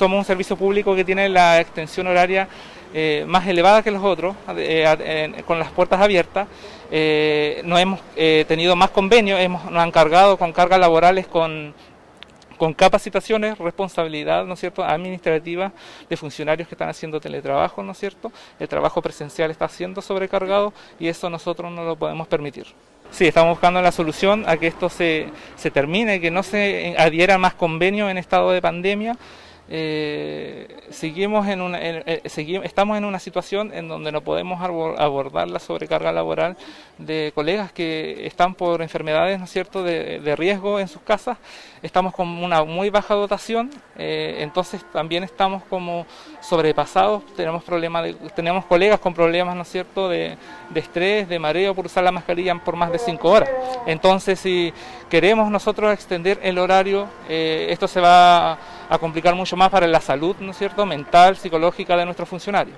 somos un servicio público que tiene la extensión horaria más elevada que los otros, con las puertas abiertas. Nos hemos tenido más convenios, nos han cargado con cargas laborales con capacitaciones, responsabilidad, ¿no es cierto?, administrativa de funcionarios que están haciendo teletrabajo, ¿no es cierto? El trabajo presencial está siendo sobrecargado y eso nosotros no lo podemos permitir. Sí, estamos buscando la solución a que esto se termine, que no se adhieran más convenios en estado de pandemia. Estamos en una situación en donde no podemos abordar la sobrecarga laboral de colegas que están por enfermedades, ¿no es cierto?, de riesgo en sus casas. Estamos con una muy baja dotación, entonces también estamos como sobrepasados. Tenemos colegas con problemas, ¿no es cierto?, de estrés, de mareo por usar la mascarilla por más de 5 horas. Entonces, si queremos nosotros extender el horario, esto se va a complicar mucho más para la salud, ¿no es cierto?, mental, psicológica de nuestros funcionarios.